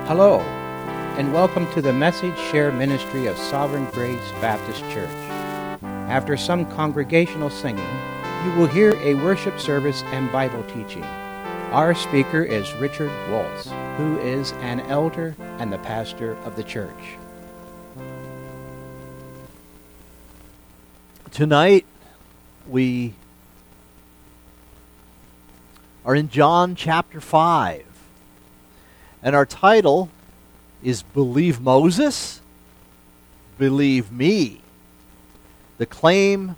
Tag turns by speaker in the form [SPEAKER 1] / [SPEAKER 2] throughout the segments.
[SPEAKER 1] Hello, and welcome to the Message Share Ministry of Sovereign Grace Baptist Church. After some congregational singing, you will hear a worship service and Bible teaching. Our speaker is Richard Waltz, who is an elder and the pastor of the church.
[SPEAKER 2] Tonight, we are in John chapter 5. And our title is Believe Moses, Believe Me. The claim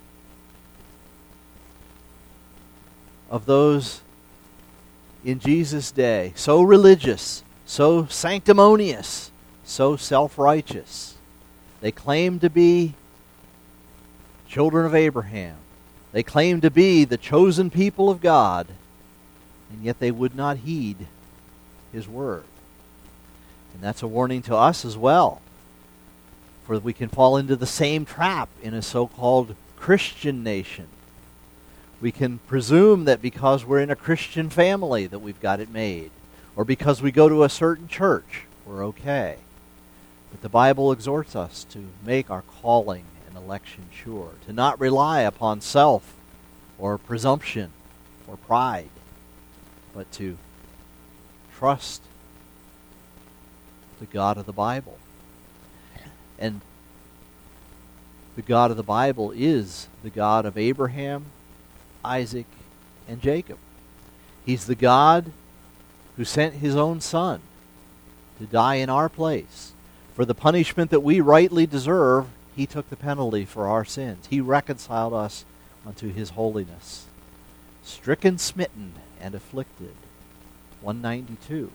[SPEAKER 2] of those in Jesus' day, so religious, so sanctimonious, so self-righteous. They claim to be children of Abraham. They claim to be the chosen people of God, and yet they would not heed His word. And that's a warning to us as well, for we can fall into the same trap in a so-called Christian nation. We can presume that because we're in a Christian family that we've got it made, or because we go to a certain church, we're okay. But the Bible exhorts us to make our calling and election sure, to not rely upon self or presumption or pride, but to trust the God of the Bible. And the God of the Bible is the God of Abraham, Isaac, and Jacob. He's the God who sent His own Son to die in our place. For the punishment that we rightly deserve, He took the penalty for our sins. He reconciled us unto His holiness. Stricken, smitten, and afflicted. 192.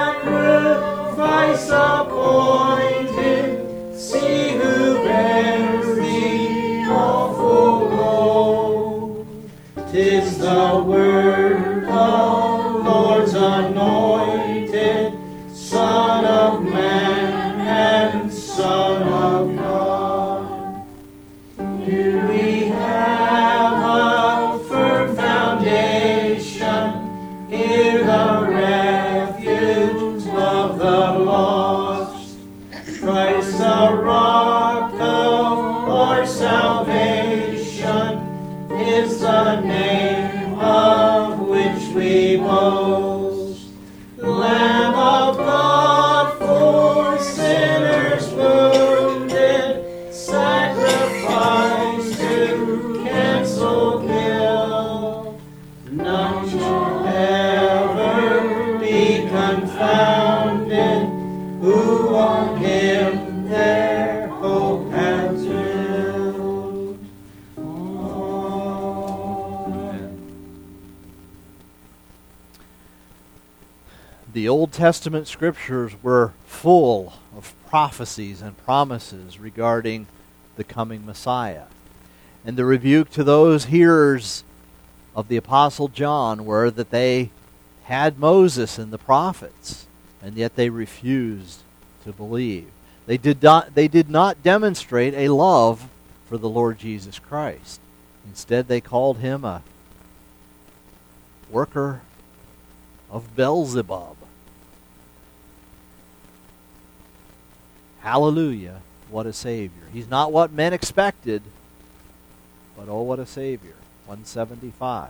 [SPEAKER 3] Sacrifice appointed, see who bears
[SPEAKER 2] the Old Testament scriptures were full of prophecies and promises regarding the coming Messiah. And the rebuke to those hearers of the Apostle John were that they had Moses and the prophets, and yet they refused to believe. They did not demonstrate a love for the Lord Jesus Christ. Instead, they called him a worker of Beelzebub. Hallelujah, what a Savior. He's not what men expected, but oh, what a Savior. 175.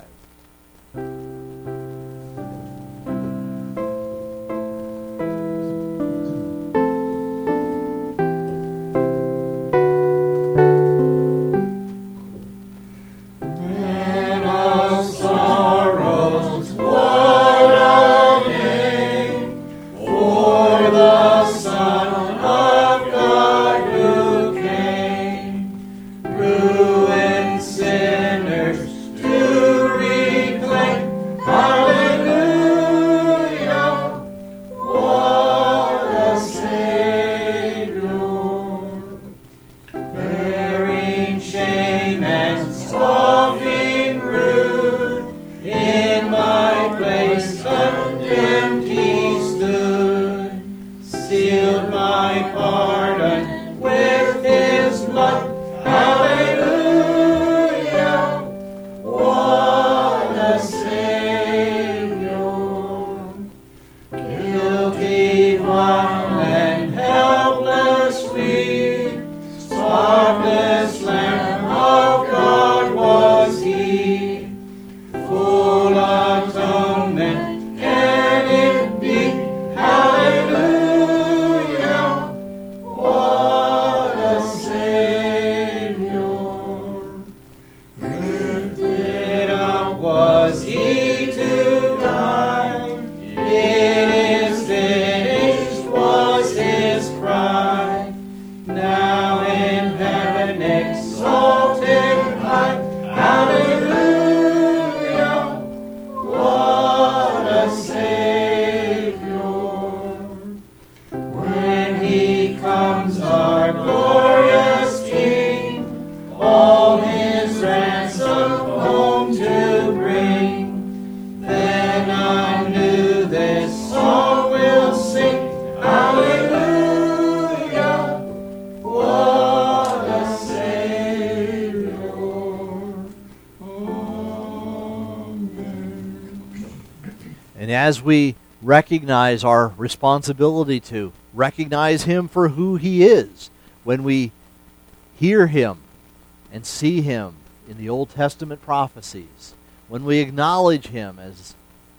[SPEAKER 2] And as we recognize our responsibility to recognize him for who he is, when we hear him and see him in the Old Testament prophecies, when we acknowledge him as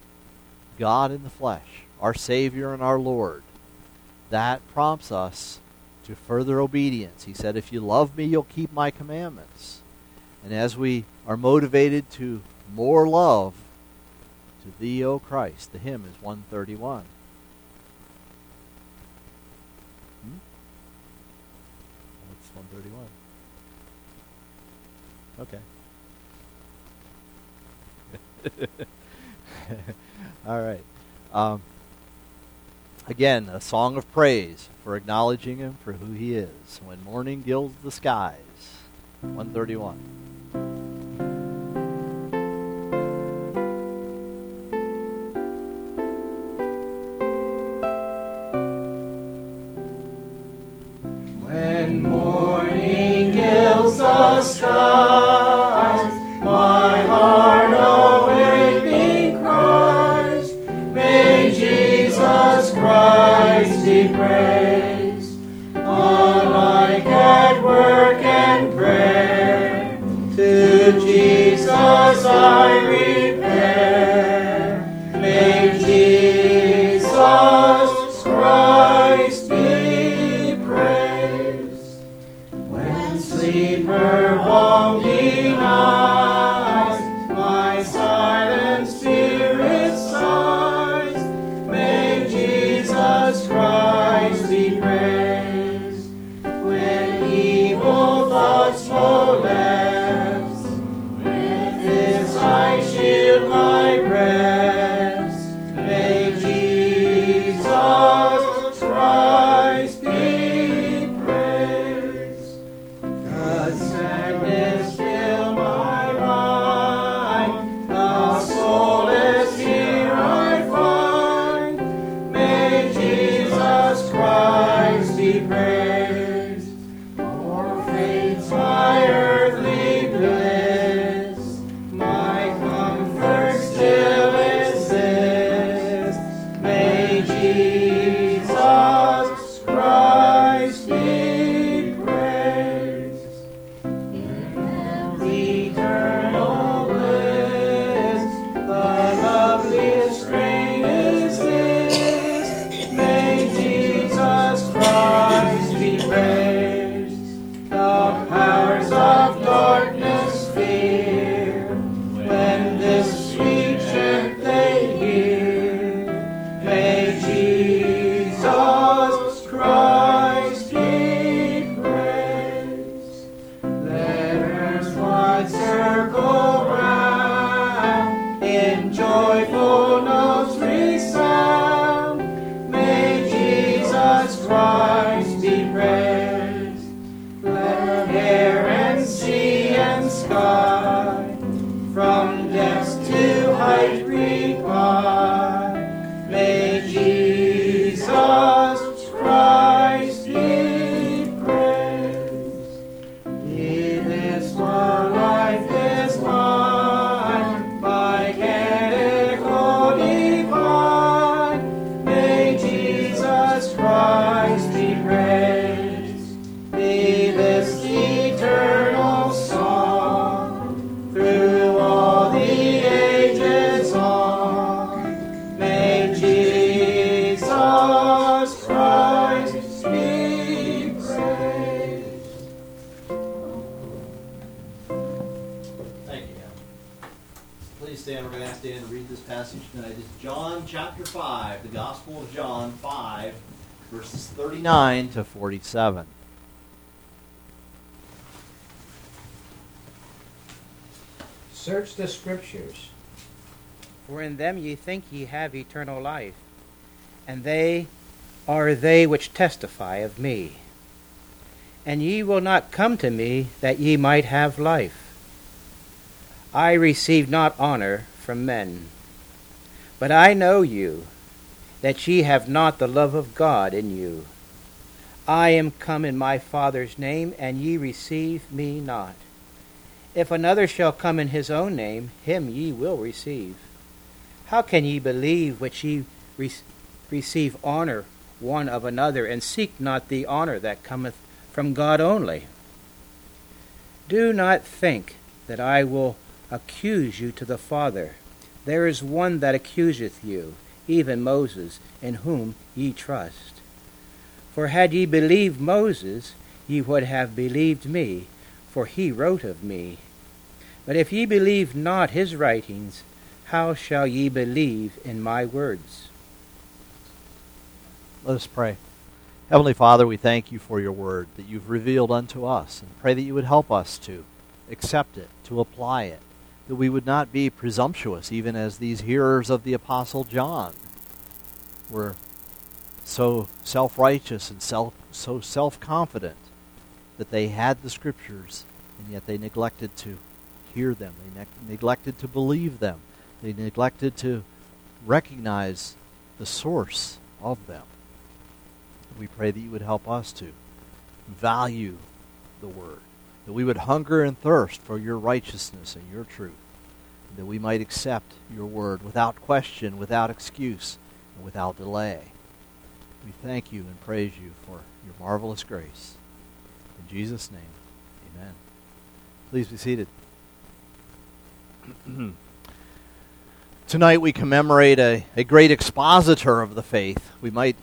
[SPEAKER 2] God in the flesh, our Savior and our Lord, that prompts us to further obedience. He said, if you love me, you'll keep my commandments. And as we are motivated to more love, to thee, O Christ, the hymn is 131. What's 131? Okay. All right. Again, a song of praise for acknowledging him for who he is. When morning gilds the skies. 131.
[SPEAKER 3] When morning gilds the skies, my heart awaiting cries, may Jesus Christ be praised. Alike at work and prayer, to Jesus I repair. May Jesus Christ be praised. When sleeper longing eyes, my silent spirit sighs, may Jesus Christ be praised. When evil thoughts molest, with his eye shield my breast, may Jesus air and sea and sky, from depths to height reply. May Jesus Christ be praised. He lives for life is mine, by canticle divine. May Jesus Christ be praised. Be this eternal song through all the ages on. May Jesus Christ be praised.
[SPEAKER 2] Thank you, Adam. Please stand. We're going to ask Dan to read this passage tonight. It's John chapter 5, the Gospel of John 5, verses 39 to 47.
[SPEAKER 1] Search the Scriptures, for in them ye think ye have eternal life, and they are they which testify of me. And ye will not come to me that ye might have life. I receive not honor from men, but I know you, that ye have not the love of God in you. I am come in my Father's name, and ye receive me not. If another shall come in his own name, him ye will receive. How can ye believe which ye receive honor one of another, and seek not the honor that cometh from God only? Do not think that I will accuse you to the Father. There is one that accuseth you, even Moses, in whom ye trust. For had ye believed Moses, ye would have believed me, for he wrote of me. But if ye believe not his writings, how shall ye believe in my words?
[SPEAKER 2] Let us pray. Heavenly Father, we thank you for your word that you've revealed unto us, and pray that you would help us to accept it, to apply it, that we would not be presumptuous, even as these hearers of the Apostle John were so self-righteous and so self-confident that they had the Scriptures, and yet they neglected to hear them. They neglected to believe them. They neglected to recognize the source of them. We pray that you would help us to value the Word, that we would hunger and thirst for your righteousness and your truth, and that we might accept your Word without question, without excuse, and without delay. We thank you and praise you for your marvelous grace. In Jesus' name, amen. Please be seated. Tonight we commemorate a great expositor of the faith. We might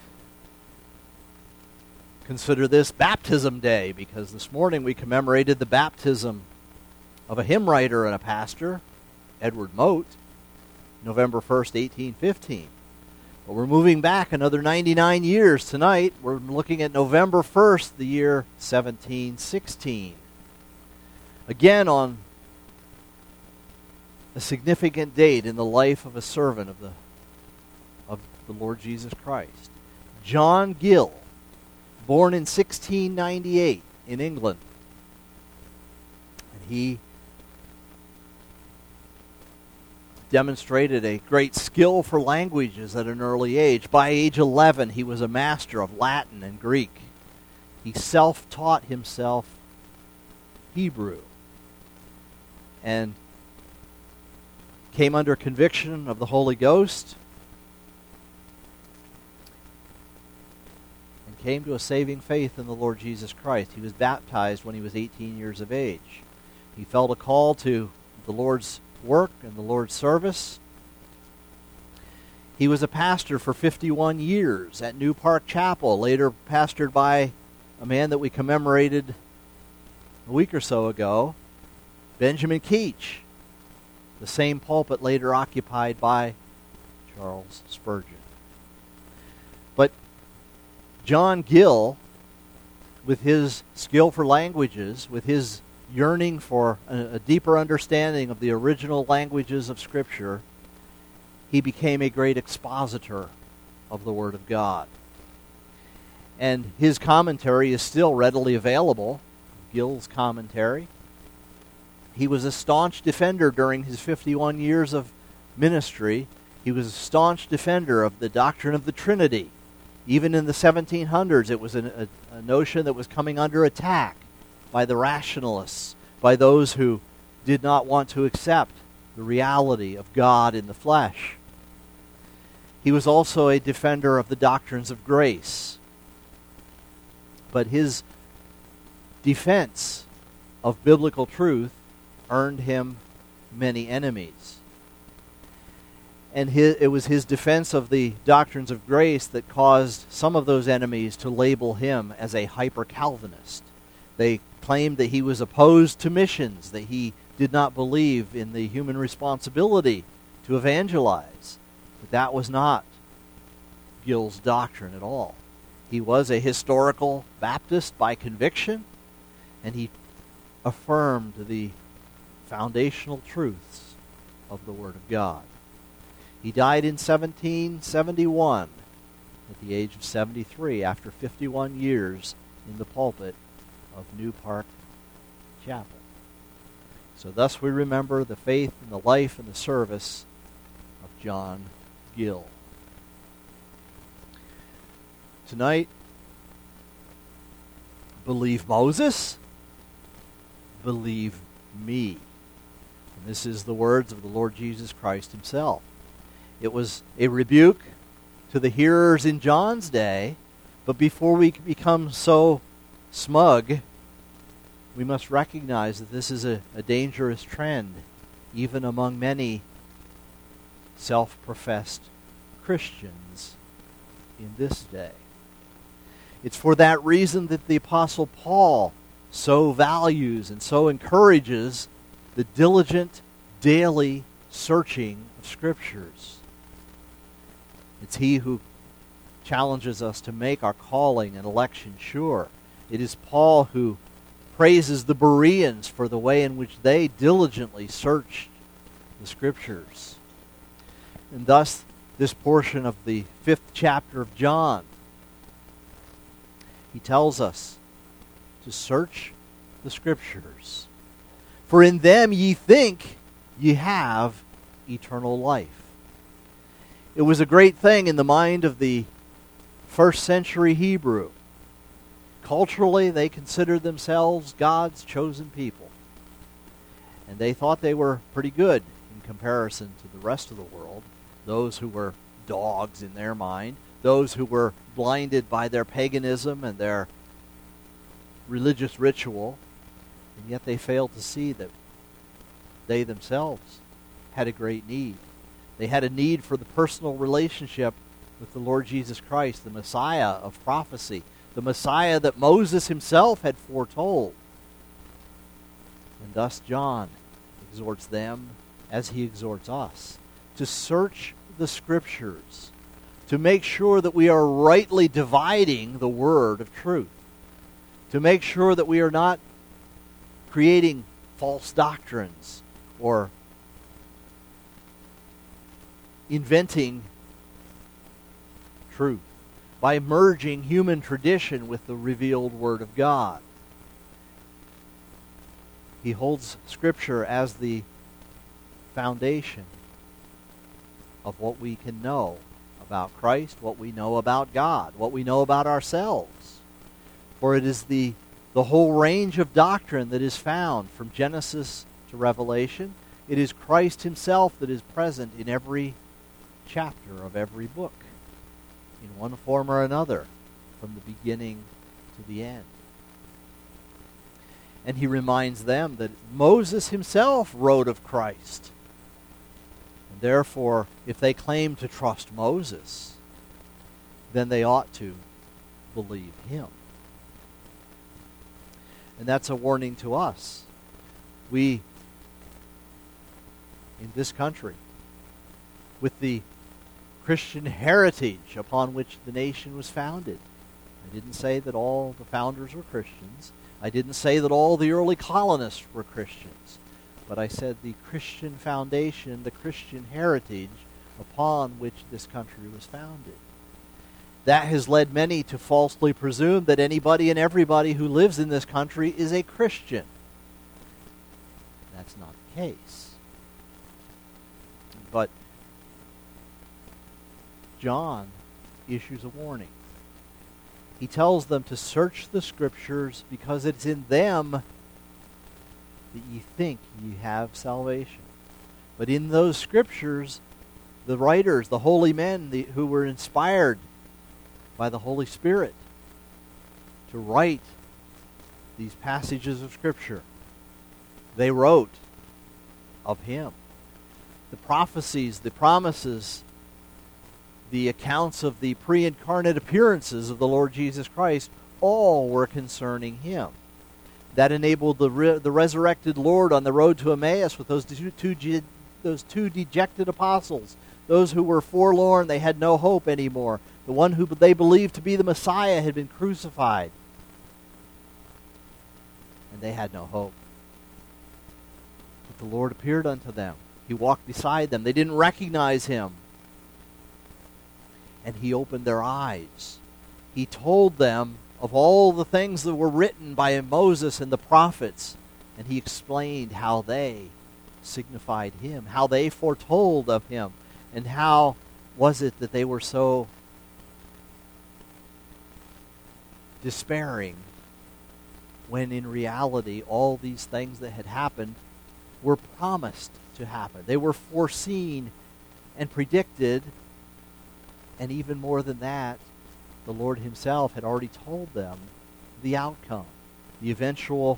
[SPEAKER 2] consider this Baptism Day, because this morning we commemorated the baptism of a hymn writer and a pastor, Edward Mote, November 1st, 1815. But we're moving back another 99 years tonight. We're looking at November 1st, the year 1716. Again, on a significant date in the life of a servant of the Lord Jesus Christ. John Gill, born in 1698 in England. And he demonstrated a great skill for languages at an early age. By age 11, he was a master of Latin and Greek. He self-taught himself Hebrew and came under conviction of the Holy Ghost and came to a saving faith in the Lord Jesus Christ. He was baptized when he was 18 years of age. He felt a call to the Lord's work and the Lord's service. He was a pastor for 51 years at New Park Chapel, later pastored by a man that we commemorated a week or so ago, Benjamin Keach, the same pulpit later occupied by Charles Spurgeon. But John Gill, with his skill for languages, with his yearning for a deeper understanding of the original languages of Scripture, he became a great expositor of the Word of God. And his commentary is still readily available. Gill's commentary. He was a staunch defender during his 51 years of ministry. He was a staunch defender of the doctrine of the Trinity. Even in the 1700s, it was a notion that was coming under attack by the rationalists, by those who did not want to accept the reality of God in the flesh. He was also a defender of the doctrines of grace. But his defense of biblical truth earned him many enemies. And it was his defense of the doctrines of grace that caused some of those enemies to label him as a hyper-Calvinist. They claimed that he was opposed to missions, that he did not believe in the human responsibility to evangelize. But that was not Gill's doctrine at all. He was a historical Baptist by conviction, and he affirmed the foundational truths of the Word of God. He died in 1771 at the age of 73 after 51 years in the pulpit of New Park Chapel. So thus we remember the faith and the life and the service of John Gill. Tonight, believe Moses, believe me. And this is the words of the Lord Jesus Christ himself. It was a rebuke to the hearers in John's day, but before we become so smug, we must recognize that this is a dangerous trend, even among many self-professed Christians in this day. It's for that reason that the Apostle Paul so values and so encourages the diligent, daily searching of Scriptures. It's he who challenges us to make our calling and election sure. It is Paul who praises the Bereans for the way in which they diligently searched the Scriptures. And thus, this portion of the 5th chapter of John, he tells us to search the Scriptures, for in them ye think ye have eternal life. It was a great thing in the mind of the first century Hebrew. Culturally, they considered themselves God's chosen people. And they thought they were pretty good in comparison to the rest of the world, those who were dogs in their mind, those who were blinded by their paganism and their religious ritual, and yet they failed to see that they themselves had a great need. They had a need for the personal relationship with the Lord Jesus Christ, the Messiah of prophecy, the Messiah that Moses himself had foretold. And thus John exhorts them, as he exhorts us, to search the Scriptures, to make sure that we are rightly dividing the word of truth, to make sure that we are not creating false doctrines or inventing truth by merging human tradition with the revealed Word of God. He holds Scripture as the foundation of what we can know about Christ, what we know about God, what we know about ourselves. For it is the whole range of doctrine that is found from Genesis to Revelation. It is Christ himself that is present in every chapter of every book, in one form or another, from the beginning to the end. And he reminds them that Moses himself wrote of Christ. And therefore, if they claim to trust Moses, then they ought to believe him. And that's a warning to us. We, in this country, with the Christian heritage upon which the nation was founded. I didn't say that all the founders were Christians. I didn't say that all the early colonists were Christians. But I said the Christian foundation, the Christian heritage upon which this country was founded. That has led many to falsely presume that anybody and everybody who lives in this country is a Christian. That's not the case. But John issues a warning. He tells them to search the Scriptures because it's in them that ye think ye have salvation. But in those Scriptures, the writers, the holy men who were inspired by the Holy Spirit to write these passages of Scripture, they wrote of Him. The prophecies, the promises, the accounts of the pre-incarnate appearances of the Lord Jesus Christ, all were concerning Him. That enabled the resurrected Lord on the road to Emmaus with those two dejected apostles, those who were forlorn, they had no hope anymore. The one who they believed to be the Messiah had been crucified, and they had no hope. But the Lord appeared unto them. He walked beside them. They didn't recognize Him. And He opened their eyes. He told them of all the things that were written by Moses and the prophets, and He explained how they signified Him, how they foretold of Him, and how was it that they were so despairing when in reality all these things that had happened were promised to happen. They were foreseen and predicted, and even more than that, the Lord Himself had already told them the outcome, the eventual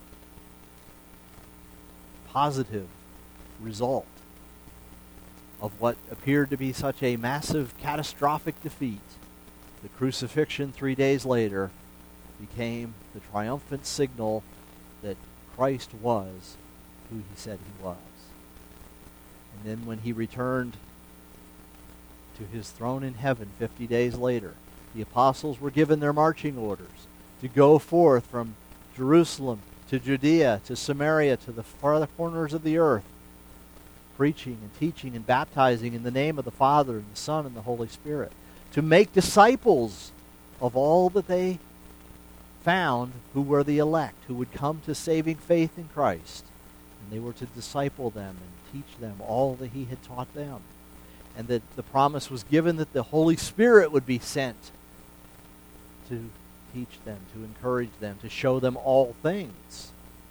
[SPEAKER 2] positive result of what appeared to be such a massive, catastrophic defeat. The crucifixion 3 days later became the triumphant signal that Christ was who He said He was. And then when He returned to His throne in heaven 50 days later, the apostles were given their marching orders to go forth from Jerusalem to Judea to Samaria to the farther corners of the earth, preaching and teaching and baptizing in the name of the Father and the Son and the Holy Spirit, to make disciples of all that they found who were the elect, who would come to saving faith in Christ. And they were to disciple them and teach them all that He had taught them. And that the promise was given that the Holy Spirit would be sent to teach them, to encourage them, to show them all things.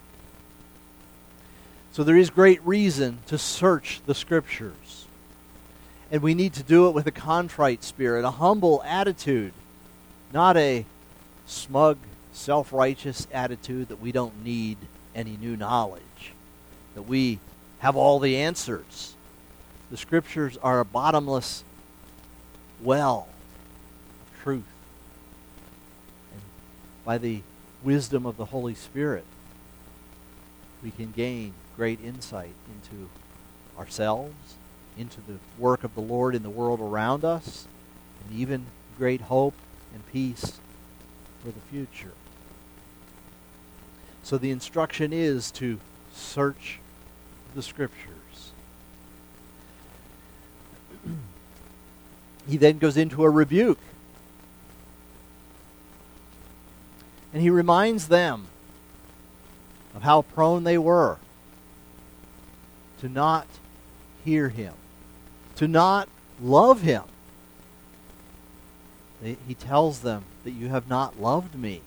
[SPEAKER 2] So there is great reason to search the Scriptures. And we need to do it with a contrite spirit, a humble attitude, not a smug, self-righteous attitude that we don't need any new knowledge, that we have all the answers. The Scriptures are a bottomless well of truth. And by the wisdom of the Holy Spirit, we can gain great insight into ourselves, into the work of the Lord in the world around us, and even great hope and peace for the future. So the instruction is to search the Scriptures. He then goes into a rebuke. And he reminds them of how prone they were to not hear Him, to not love Him. He tells them that you have not loved me.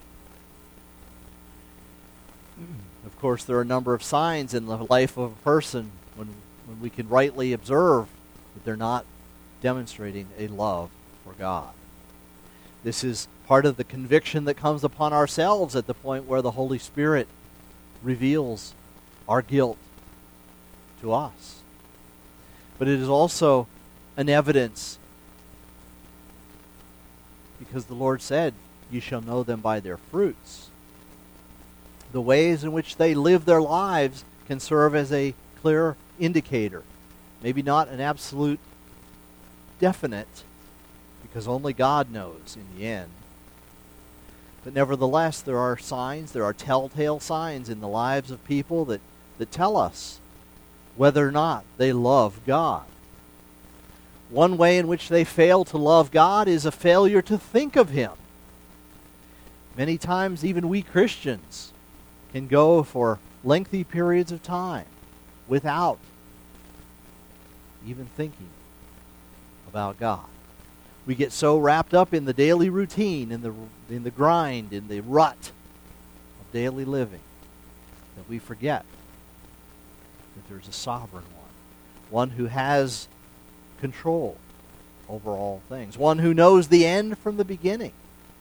[SPEAKER 2] Of course, there are a number of signs in the life of a person when we can rightly observe that they're not demonstrating a love for God. This is part of the conviction that comes upon ourselves at the point where the Holy Spirit reveals our guilt to us. But it is also an evidence, because the Lord said, "You shall know them by their fruits." The ways in which they live their lives can serve as a clear indicator. Maybe not an absolute definite, because only God knows in the end. But nevertheless, there are signs, there are telltale signs in the lives of people that tell us whether or not they love God. One way in which they fail to love God is a failure to think of Him. Many times even we Christians can go for lengthy periods of time without even thinking about God. We get so wrapped up in the daily routine, in the grind, in the rut of daily living, that we forget that there's a sovereign one who has control over all things, one who knows the end from the beginning.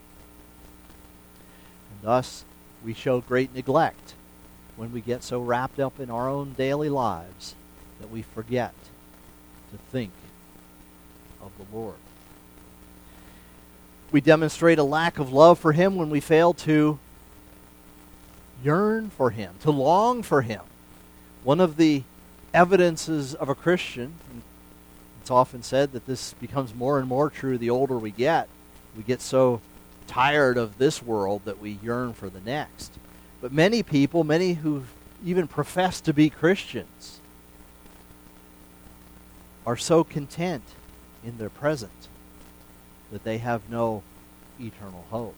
[SPEAKER 2] And thus, we show great neglect when we get so wrapped up in our own daily lives that we forget to think of the Lord. We demonstrate a lack of love for Him when we fail to yearn for Him, to long for Him. One of the evidences of a Christian, and it's often said that this becomes more and more true the older we get so tired of this world that we yearn for the next. But many people, many who even profess to be Christians, are so content in their present that they have no eternal hope.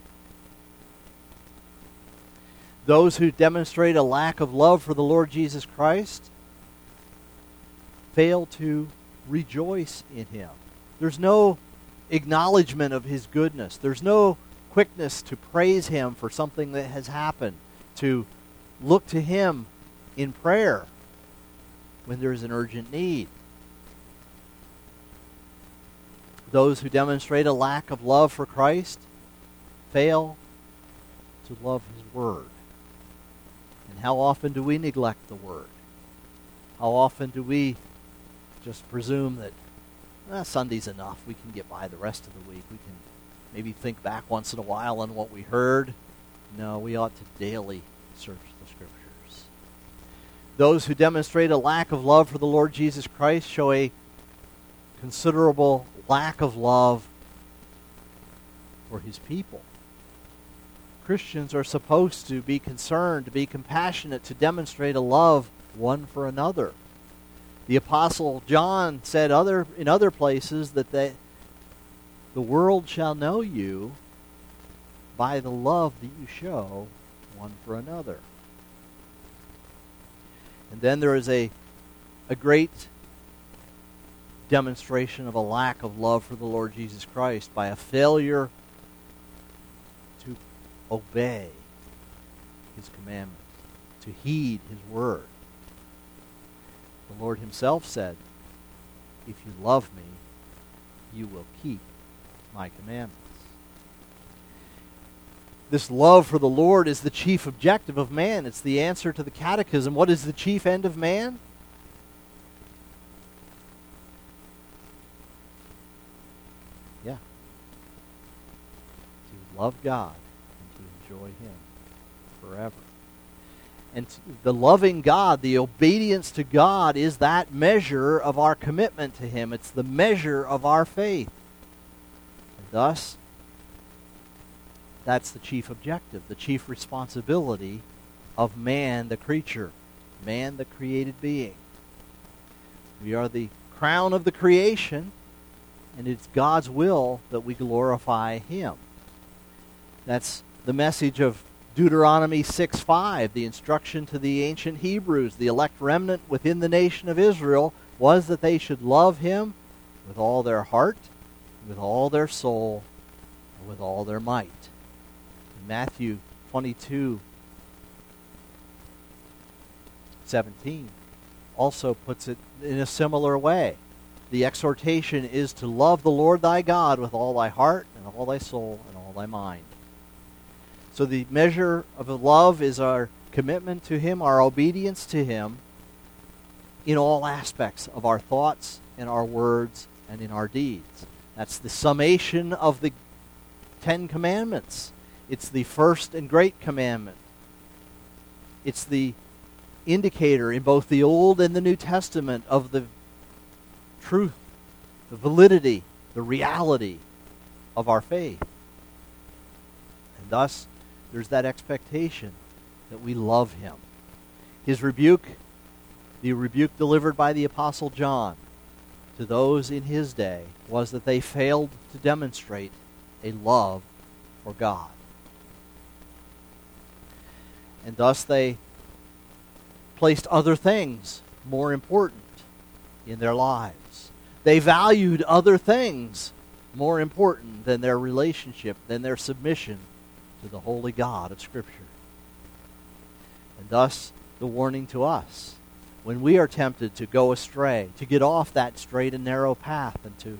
[SPEAKER 2] Those who demonstrate a lack of love for the Lord Jesus Christ fail to rejoice in Him. There's no acknowledgement of His goodness. There's no quickness to praise Him for something that has happened, to look to Him in prayer when there's an urgent need. Those who demonstrate a lack of love for Christ fail to love His Word. And how often do we neglect the Word? How often do we just presume that Sunday's enough, we can get by the rest of the week, we can maybe think back once in a while on what we heard? No, we ought to daily search the Scriptures. Those who demonstrate a lack of love for the Lord Jesus Christ show a considerable lack of love for His people. Christians are supposed to be concerned, to be compassionate, to demonstrate a love one for another. The Apostle John said in other places that the world shall know you by the love that you show one for another. And then there is a great demonstration of a lack of love for the Lord Jesus Christ by a failure to obey His commandments, to heed His word. The Lord Himself said, "If you love me, you will keep my commandments." This love for the Lord is the chief objective of man. It's the answer to the catechism. What is the chief end of man? To love God and to enjoy Him forever. And the loving God, the obedience to God, is that measure of our commitment to Him. It's the measure of our faith. And thus, that's the chief objective, the chief responsibility of man, the creature, man, the created being. We are the crown of the creation, and it's God's will that we glorify Him. That's the message of Deuteronomy 6:5, the instruction to the ancient Hebrews, the elect remnant within the nation of Israel, was that they should love Him with all their heart, with all their soul, and with all their might. In Matthew 22:17 also puts it in a similar way. The exhortation is to love the Lord thy God with all thy heart and all thy soul and all thy mind. So the measure of love is our commitment to Him, our obedience to Him in all aspects of our thoughts and our words and in our deeds. That's the summation of the 10 Commandments. It's the first and great commandment. It's the indicator in both the Old and the New Testament of the truth, the validity, the reality of our faith. And thus, there's that expectation that we love Him. His rebuke, the rebuke delivered by the Apostle John to those in his day was that they failed to demonstrate a love for God. And thus they placed other things more important in their lives. They valued other things more important than their relationship, than their submission to the holy God of Scripture. And thus the warning to us, when we are tempted to go astray, to get off that straight and narrow path and to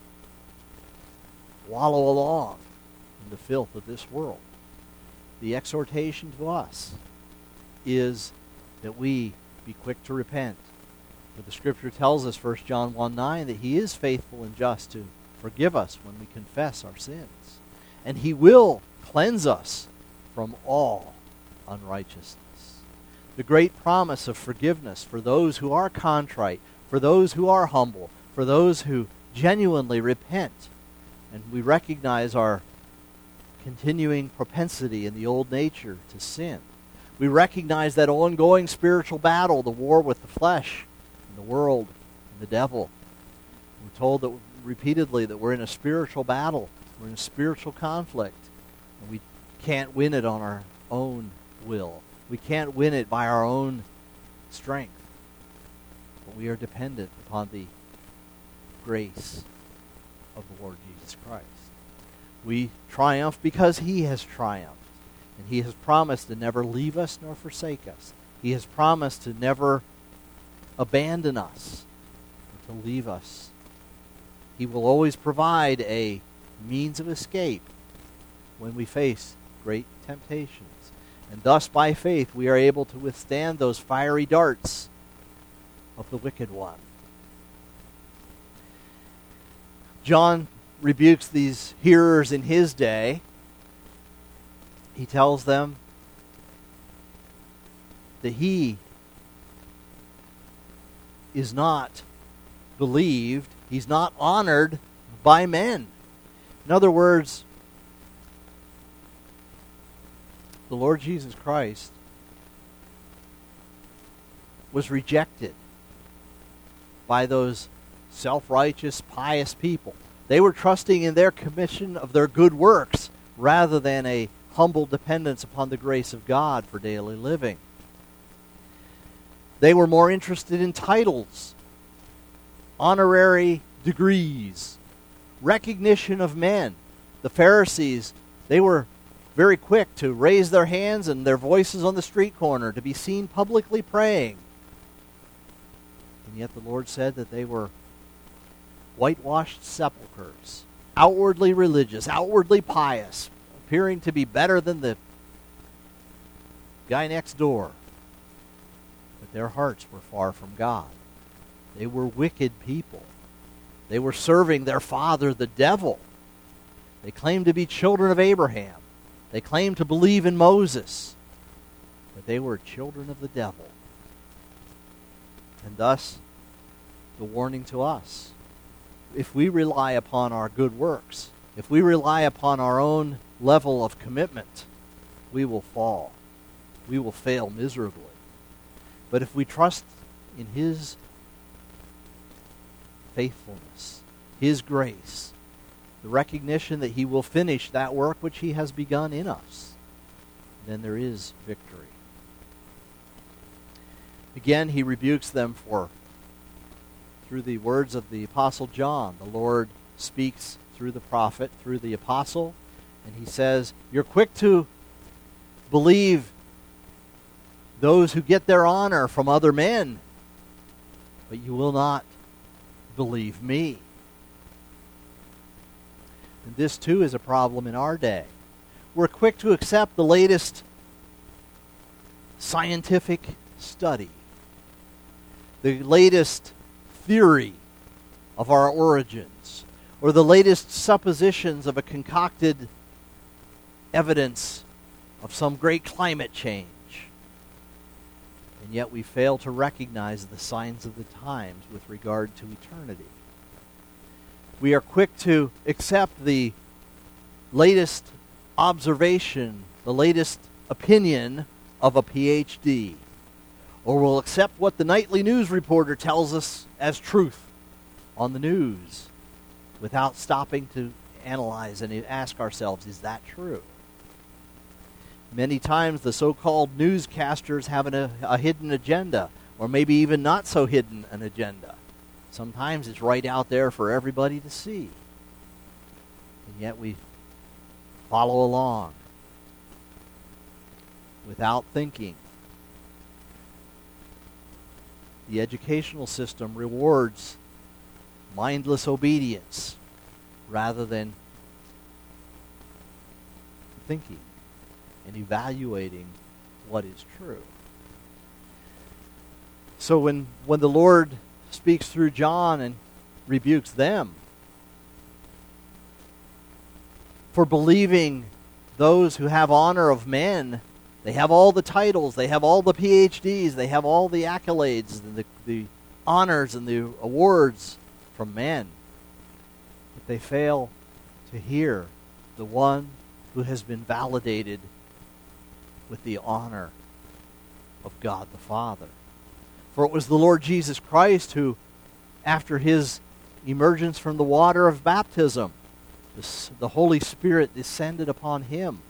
[SPEAKER 2] wallow along in the filth of this world, the exhortation to us is that we be quick to repent. For the Scripture tells us, 1 John 1:9, that He is faithful and just to forgive us when we confess our sins. And He will cleanse us from all unrighteousness. The great promise of forgiveness for those who are contrite, for those who are humble, for those who genuinely repent, and we recognize our continuing propensity in the old nature to sin. We recognize that ongoing spiritual battle, the war with the flesh, and the world, and the devil. We're told that repeatedly that we're in a spiritual battle. We're in a spiritual conflict. And we can't win it on our own will. We can't win it by our own strength. But we are dependent upon the grace of the Lord Jesus Christ. We triumph because He has triumphed. And He has promised to never leave us nor forsake us. He has promised to never abandon us or to leave us. He will always provide a means of escape when we face great temptations. And thus, by faith, we are able to withstand those fiery darts of the wicked one. John rebukes these hearers in his day. He tells them that he is not believed, he's not honored by men. In other words, the Lord Jesus Christ was rejected by those self-righteous, pious people. They were trusting in their commission of their good works rather than a humble dependence upon the grace of God for daily living. They were more interested in titles, honorary degrees, recognition of men. The Pharisees, they were very quick to raise their hands and their voices on the street corner, to be seen publicly praying. And yet the Lord said that they were whitewashed sepulchres, outwardly religious, outwardly pious, appearing to be better than the guy next door. But their hearts were far from God. They were wicked people. They were serving their father, the devil. They claimed to be children of Abraham. They claimed to believe in Moses. But they were children of the devil. And thus, the warning to us. If we rely upon our good works, if we rely upon our own level of commitment, we will fall. We will fail miserably. But if we trust in His faithfulness, His grace, the recognition that He will finish that work which He has begun in us, then there is victory. Again, He rebukes them through the words of the Apostle John. The Lord speaks through the prophet, through the apostle, and He says, you're quick to believe those who get their honor from other men, but you will not believe me. And this too is a problem in our day. We're quick to accept the latest scientific study, the latest theory of our origins, or the latest suppositions of a concocted evidence of some great climate change. And yet we fail to recognize the signs of the times with regard to eternity. We are quick to accept the latest observation, the latest opinion of a PhD, or we'll accept what the nightly news reporter tells us as truth on the news without stopping to analyze and ask ourselves, is that true? Many times the so-called newscasters have a hidden agenda, or maybe even not so hidden an agenda. Sometimes it's right out there for everybody to see. And yet we follow along without thinking. The educational system rewards mindless obedience rather than thinking and evaluating what is true. So when the Lord speaks through John and rebukes them for believing those who have honor of men, they have all the titles, they have all the PhDs, they have all the accolades, the honors and the awards from men, but they fail to hear the one who has been validated with the honor of God the Father. For it was the Lord Jesus Christ who, after his emergence from the water of baptism, the Holy Spirit descended upon him.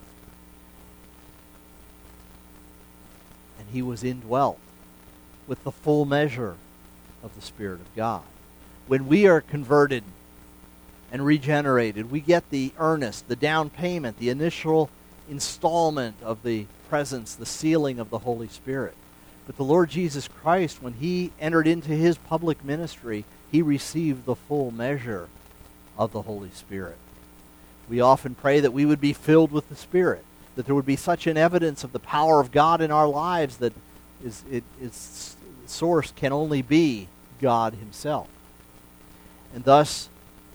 [SPEAKER 2] And he was indwelt with the full measure of the Spirit of God. When we are converted and regenerated, we get the earnest, the down payment, the initial installment of the presence, the sealing of the Holy Spirit. But the Lord Jesus Christ, when he entered into his public ministry, he received the full measure of the Holy Spirit. We often pray that we would be filled with the Spirit, that there would be such an evidence of the power of God in our lives that its source can only be God himself. And thus,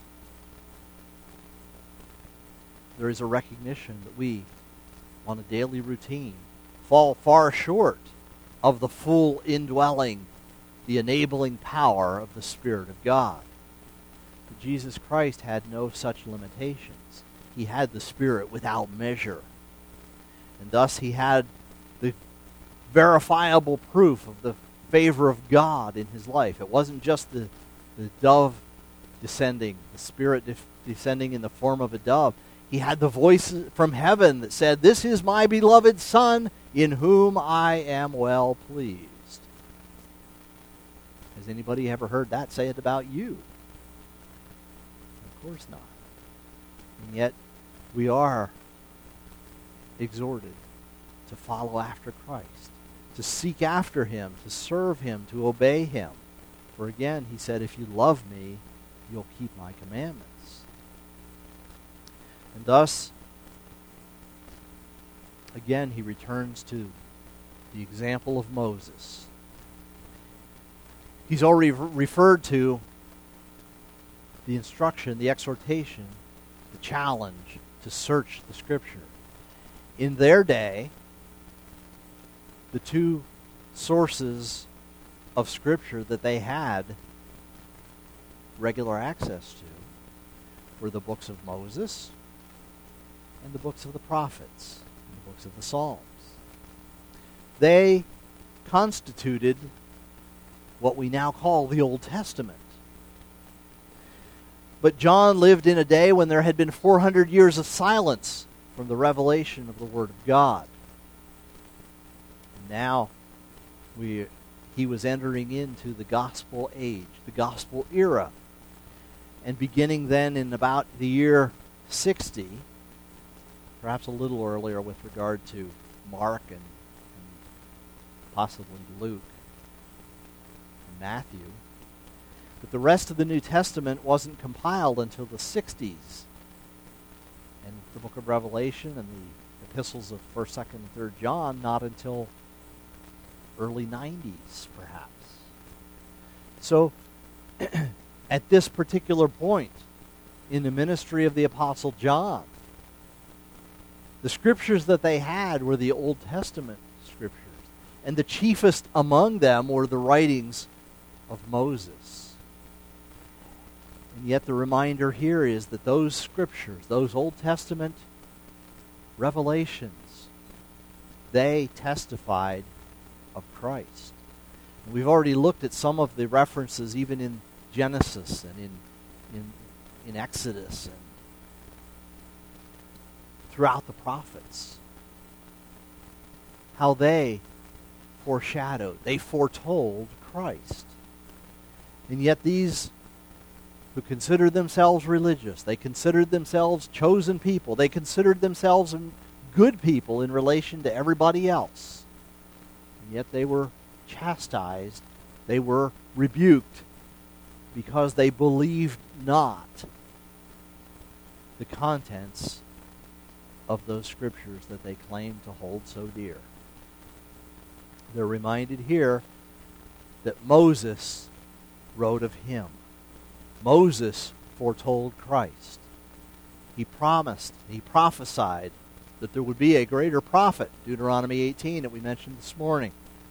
[SPEAKER 2] there is a recognition that we, on a daily routine, fall far short of the full indwelling, the enabling power of the Spirit of God. But Jesus Christ had no such limitations. He had the Spirit without measure. And thus he had the verifiable proof of the favor of God in his life. It wasn't just the dove descending, the Spirit descending in the form of a dove. He had the voice from heaven that said, "This is my beloved Son, in whom I am well pleased." Has anybody ever heard that say it about you? Of course not. And yet, we are exhorted to follow after Christ, to seek after him, to serve him, to obey him. For again, he said, if you love me, you'll keep my commandments. And thus, again, he returns to the example of Moses. He's already referred to the instruction, the exhortation, the challenge to search the Scripture. In their day, the two sources of Scripture that they had regular access to were the books of Moses and the books of the prophets, and the books of the Psalms. They constituted what we now call the Old Testament. But John lived in a day when there had been 400 years of silence from the revelation of the Word of God. And now he was entering into the gospel age, the gospel era. And beginning then in about the year 60, perhaps a little earlier with regard to Mark and possibly Luke and Matthew. But the rest of the New Testament wasn't compiled until the 60s. And the book of Revelation and the epistles of 1st, 2nd, and 3rd John not until early 90s, perhaps. So, at this particular point in the ministry of the Apostle John, the scriptures that they had were the Old Testament scriptures. And the chiefest among them were the writings of Moses. And yet the reminder here is that those scriptures, those Old Testament revelations, they testified of Christ. And we've already looked at some of the references even in Genesis and in Exodus and throughout the prophets. How they foreshadowed, they foretold Christ. And yet these who considered themselves religious, they considered themselves chosen people, they considered themselves good people in relation to everybody else. And yet they were chastised, they were rebuked because they believed not the contents of those scriptures that they claimed to hold so dear. They're reminded here that Moses wrote of him. Moses foretold Christ. He promised, he prophesied that there would be a greater prophet, Deuteronomy 18 that we mentioned this morning.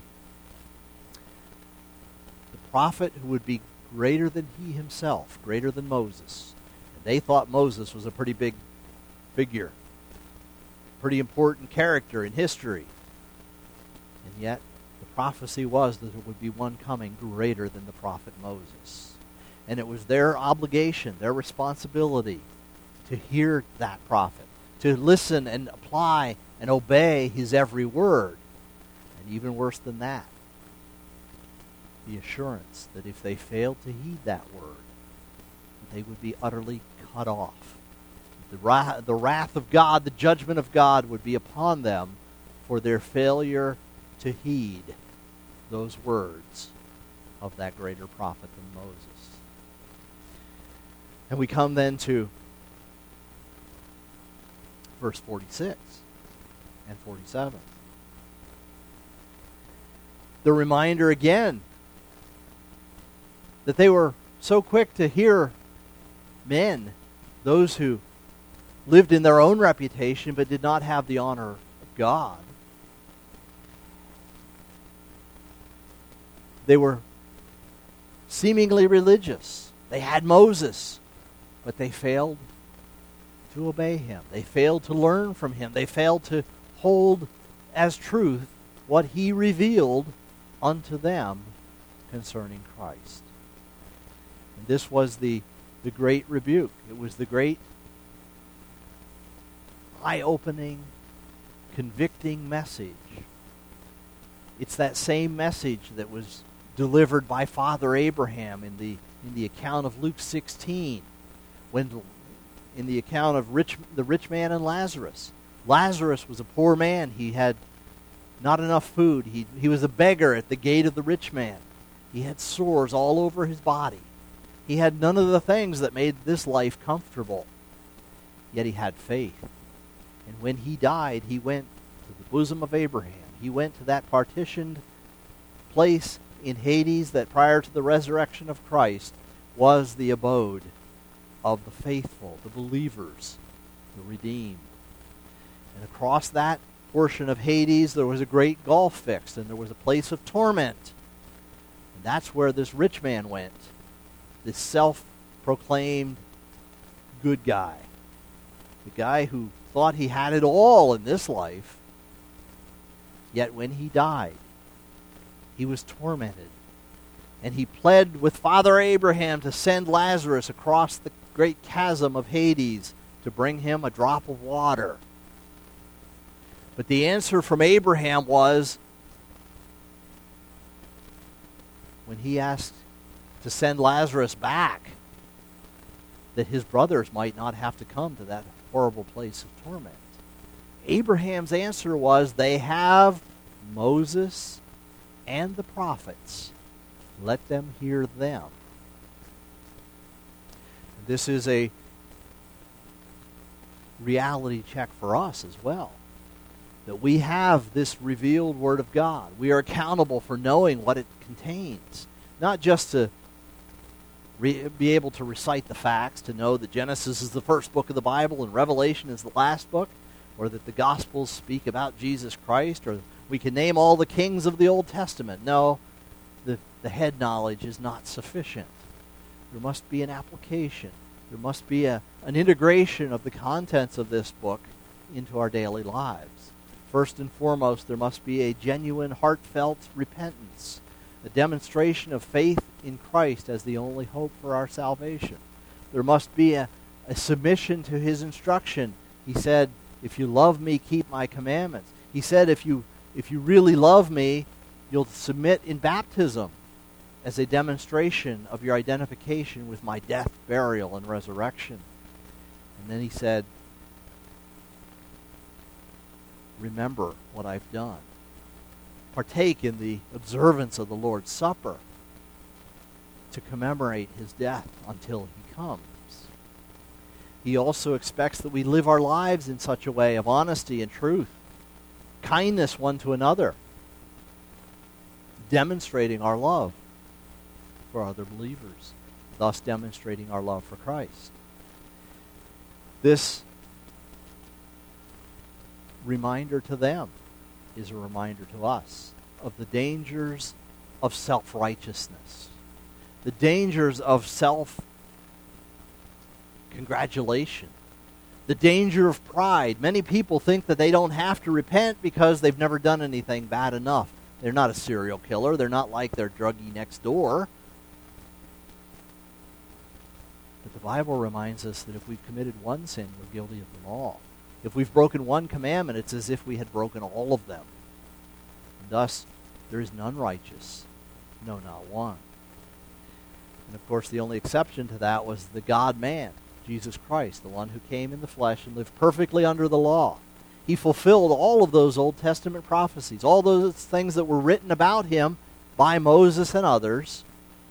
[SPEAKER 2] The prophet who would be greater than he himself, greater than Moses. And they thought Moses was a pretty big figure, pretty important character in history. And yet, the prophecy was that there would be one coming greater than the prophet Moses. And it was their obligation, their responsibility to hear that prophet, to listen and apply and obey his every word. And even worse than that, the assurance that if they failed to heed that word, they would be utterly cut off. The wrath of God, the judgment of God would be upon them for their failure to heed those words of that greater prophet than Moses. And we come then to verse 46 and 47. The reminder again that they were so quick to hear men, those who lived in their own reputation but did not have the honor of God. They were seemingly religious. They had Moses, but they failed to obey him. They failed to learn from him. They failed to hold as truth what he revealed unto them concerning Christ. And this was the great rebuke. It was the great eye-opening, convicting message. It's that same message that was delivered by Father Abraham in the account of Luke 16, when in the account of the rich man and Lazarus. Lazarus was a poor man. He had not enough food. He was a beggar at the gate of the rich man. He had sores all over his body. He had none of the things that made this life comfortable. Yet he had faith. And when he died, he went to the bosom of Abraham. He went to that partitioned place in Hades that prior to the resurrection of Christ was the abode of the faithful, the believers, the redeemed. And across that portion of Hades there was a great gulf fixed, and there was a place of torment. And that's where this rich man went, this self-proclaimed good guy, the guy who thought he had it all in this life, yet when he died, he was tormented. And he pled with Father Abraham to send Lazarus across the great chasm of Hades to bring him a drop of water. But the answer from Abraham was, when he asked to send Lazarus back, that his brothers might not have to come to that horrible place of torment. Abraham's answer was, they have Moses and the prophets. Let them hear them. This is a reality check for us as well, that we have this revealed Word of God. We are accountable for knowing what it contains, not just to be able to recite the facts, to know that Genesis is the first book of the Bible and Revelation is the last book, or that the Gospels speak about Jesus Christ, or we can name all the kings of the Old Testament. No, the head knowledge is not sufficient. There must be an application. There must be an integration of the contents of this book into our daily lives. First and foremost, there must be a genuine, heartfelt repentance, a demonstration of faith in Christ as the only hope for our salvation. There must be a submission to his instruction. He said, if you love me, keep my commandments. He said, if you really love me, you'll submit in baptism as a demonstration of your identification with my death, burial, and resurrection. And then he said, remember what I've done. Partake in the observance of the Lord's Supper to commemorate his death until he comes. He also expects that we live our lives in such a way of honesty and truth, kindness one to another, demonstrating our love for other believers, thus demonstrating our love for Christ. This reminder to them is a reminder to us of the dangers of self-righteousness, the dangers of self-congratulation, the danger of pride. Many people think that they don't have to repent because they've never done anything bad enough. They're not a serial killer. They're not like their druggie next door. But the Bible reminds us that if we've committed one sin, we're guilty of them all. If we've broken one commandment, it's as if we had broken all of them. And thus, there is none righteous, no, not one. And of course, the only exception to that was the God-man, Jesus Christ, the one who came in the flesh and lived perfectly under the law. He fulfilled all of those Old Testament prophecies, all those things that were written about him by Moses and others.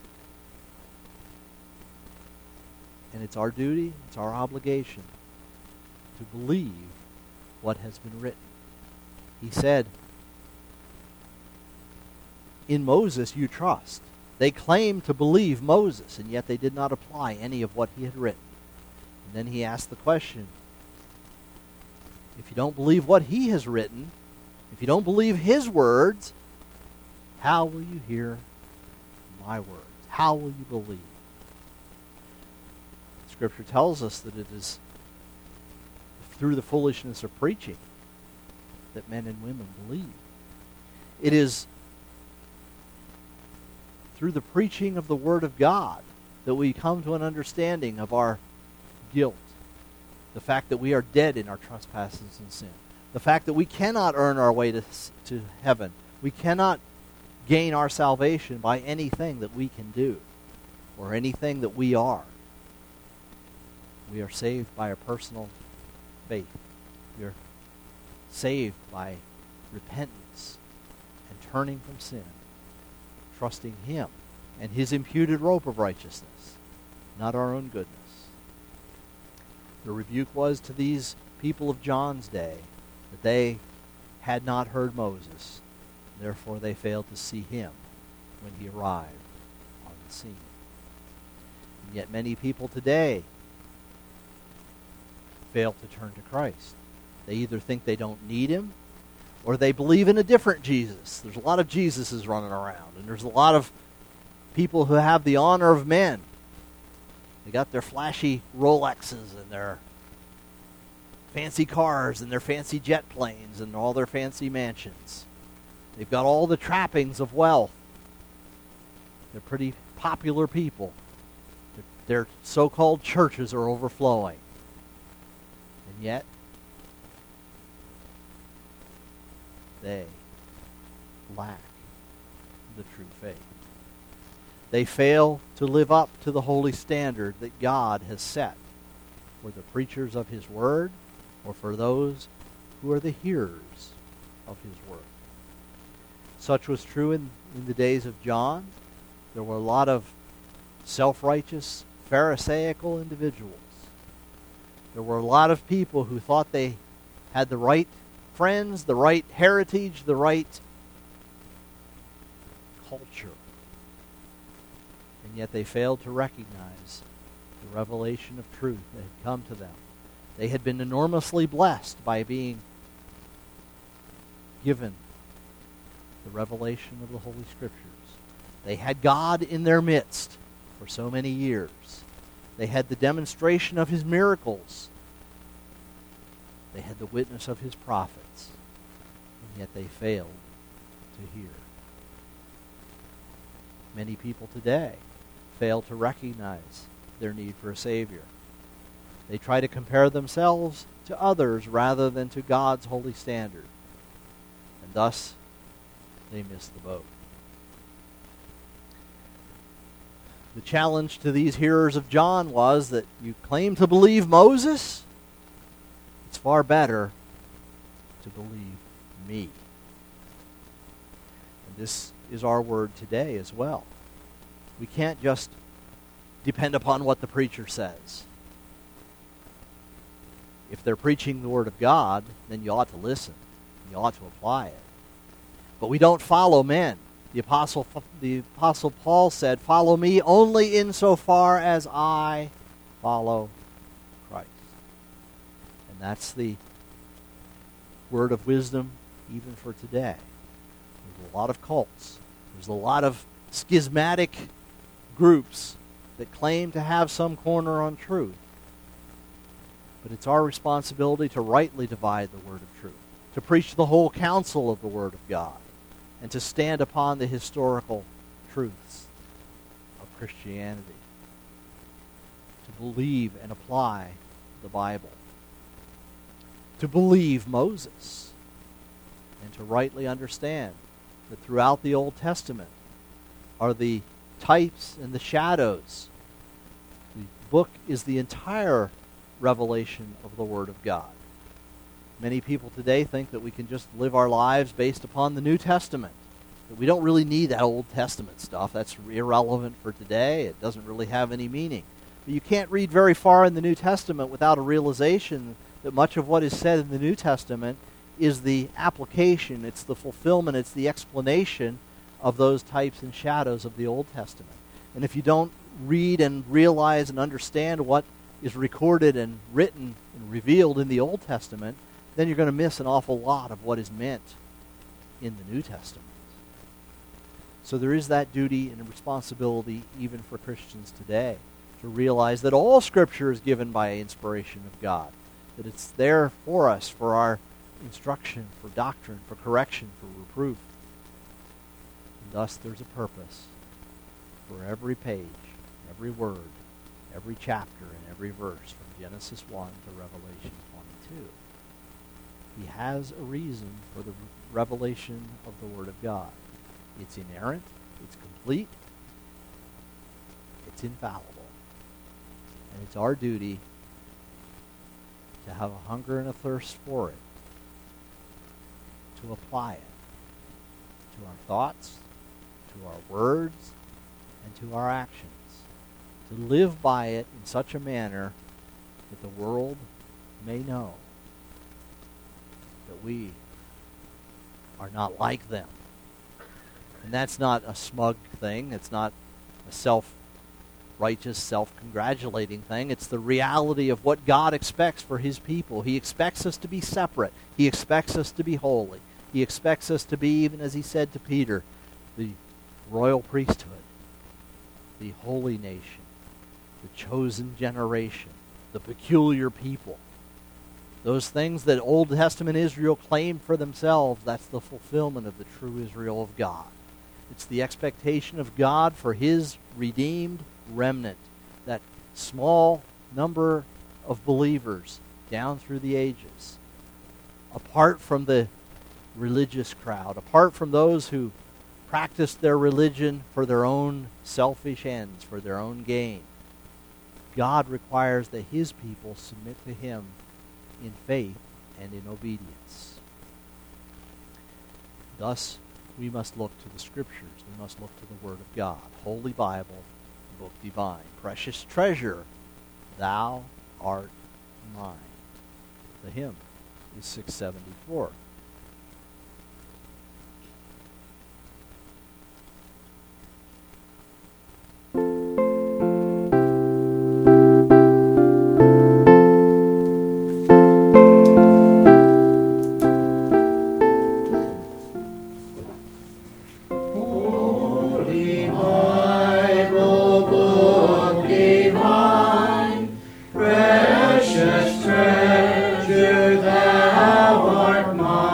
[SPEAKER 2] And it's our duty, it's our obligation to believe what has been written. He said, in Moses you trust. They claimed to believe Moses, and yet they did not apply any of what he had written. And then he asked the question, if you don't believe what he has written, if you don't believe his words, how will you hear my words? How will you believe? Scripture tells us that it is through the foolishness of preaching that men and women believe. It is through the preaching of the Word of God that we come to an understanding of our guilt, the fact that we are dead in our trespasses and sin, the fact that we cannot earn our way to heaven. We cannot gain our salvation by anything that we can do or anything that we are. We are saved by a personal faith. We are saved by repentance and turning from sin, trusting him and his imputed robe of righteousness, not our own goodness. The rebuke was to these people of John's day that they had not heard Moses, therefore they failed to see him when he arrived on the scene. And yet many people today fail to turn to Christ. They either think they don't need him, or they believe in a different Jesus. There's a lot of Jesuses running around, and there's a lot of people who have the honor of men. They got their flashy Rolexes and their fancy cars and their fancy jet planes and all their fancy mansions. They've got all the trappings of wealth. They're pretty popular people. Their so-called churches are overflowing. And yet, they lack the true faith. They fail to live up to the holy standard that God has set for the preachers of his word or for those who are the hearers of his word. Such was true in the days of John. There were a lot of self-righteous, pharisaical individuals. There were a lot of people who thought they had the right friends, the right heritage, the right culture. And yet they failed to recognize the revelation of truth that had come to them. They had been enormously blessed by being given the revelation of the Holy Scriptures. They had God in their midst for so many years. They had the demonstration of his miracles. They had the witness of his prophets. And yet they failed to hear. Many people today fail to recognize their need for a Savior. They try to compare themselves to others rather than to God's holy standard. And thus, they miss the boat. The challenge to these hearers of John was that you claim to believe Moses? It's far better to believe me. And this is our word today as well. We can't just depend upon what the preacher says. If they're preaching the Word of God, then you ought to listen. You ought to apply it. But we don't follow men. The Apostle Paul said, "Follow me only insofar as I follow Christ." And that's the word of wisdom even for today. There's a lot of cults. There's a lot of schismatic groups that claim to have some corner on truth. But it's our responsibility to rightly divide the word of truth, to preach the whole counsel of the Word of God, and to stand upon the historical truths of Christianity, to believe and apply the Bible, to believe Moses, and to rightly understand that throughout the Old Testament are the types and the shadows. The book is the entire revelation of the Word of God. Many people today think that we can just live our lives based upon the New Testament, that we don't really need that Old Testament stuff. That's irrelevant for today. It doesn't really have any meaning. But you can't read very far in the New Testament without a realization that much of what is said in the New Testament is the application, it's the fulfillment, it's the explanation of those types and shadows of the Old Testament. And if you don't read and realize and understand what is recorded and written and revealed in the Old Testament, then you're going to miss an awful lot of what is meant in the New Testament. So there is that duty and responsibility even for Christians today to realize that all Scripture is given by inspiration of God, that it's there for us, for our instruction, for doctrine, for correction, for reproof. And thus there's a purpose for every page, every word, every chapter, and every verse from Genesis 1 to Revelation 22. He has a reason for the revelation of the Word of God. It's inerrant, it's complete, it's infallible. And it's our duty to have a hunger and a thirst for it, to apply it to our thoughts, to our words, and to our actions, to live by it in such a manner that the world may know that we are not like them. And that's not a smug thing. It's not a self-righteous, self-congratulating thing. It's the reality of what God expects for His people. He expects us to be separate. He expects us to be holy. He expects us to be, even as He said to Peter, the royal priesthood, the holy nation, the chosen generation, the peculiar people. Those things that Old Testament Israel claimed for themselves, that's the fulfillment of the true Israel of God. It's the expectation of God for His redeemed remnant, that small number of believers down through the ages, apart from the religious crowd, apart from those who practiced their religion for their own selfish ends, for their own gain. God requires that His people submit to Him in faith and in obedience. Thus, we must look to the Scriptures. We must look to the Word of God. Holy Bible, book divine. Precious treasure, thou art mine. The hymn is 674.
[SPEAKER 3] Precious treasure, thou art mine.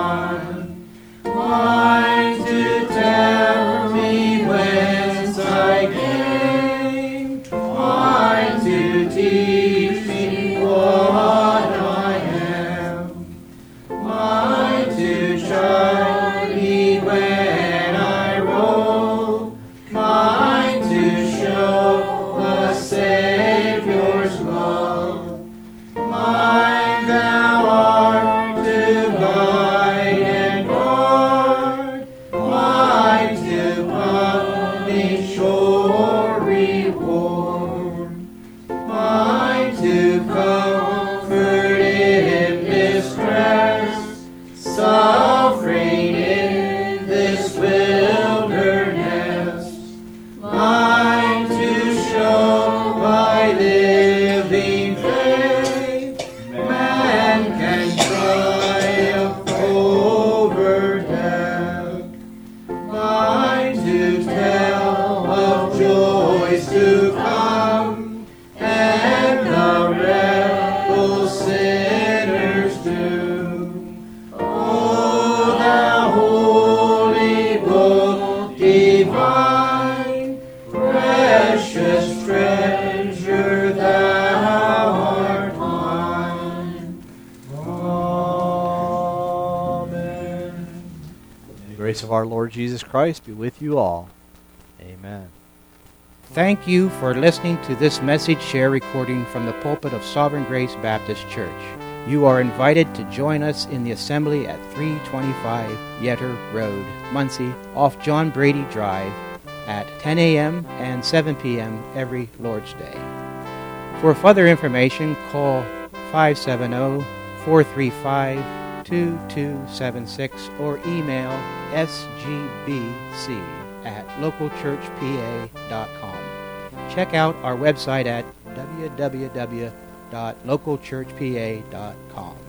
[SPEAKER 3] joys to come, and the rebel sinners doom. O thou holy book divine, precious treasure thou art mine. Amen.
[SPEAKER 2] The grace of our Lord Jesus Christ be with you all. Amen.
[SPEAKER 1] Thank you for listening to this message share recording from the pulpit of Sovereign Grace Baptist Church. You are invited to join us in the assembly at 325 Yetter Road, Muncie, off John Brady Drive at 10 a.m. and 7 p.m. every Lord's Day. For further information, call 570-435-2276 or email sgbc@localchurchpa.com. Check out our website at www.localchurchpa.com.